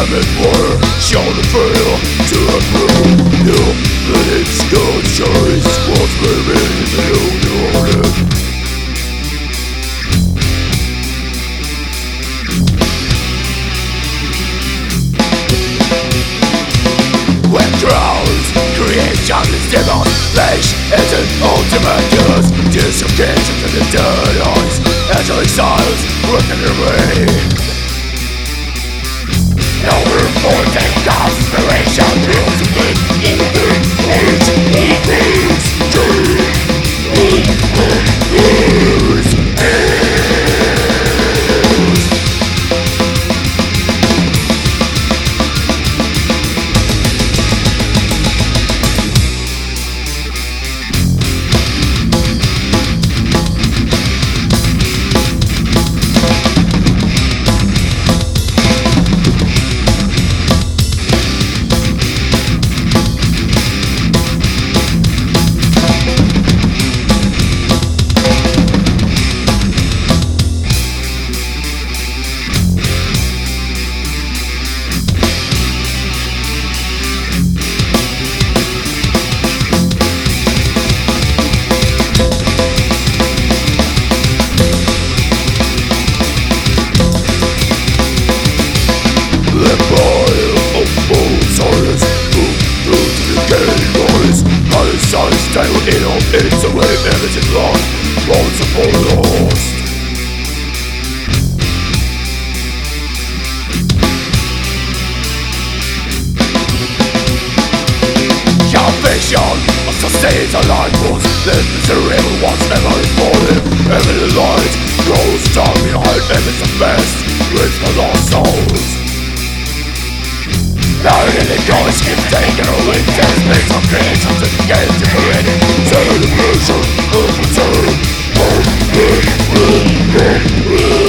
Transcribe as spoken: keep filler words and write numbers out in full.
lemon water, show the feel to a blue. You, but it's good choice. What's living in the union? When crowds creation is demonstration, it's an ultimate use. Dislocation to the dead eyes, and exiles working their way. No reporting conspiration, musically eating age equals dream. Stay in on it's a way everything lost, roads are full lost. Your vision of sustains a light was the miserable ones ever falling. Every light grows down behind and it's the best with the lost souls. Now in the gods keep taking a leap. There's been some creations that get different. Celebration of return.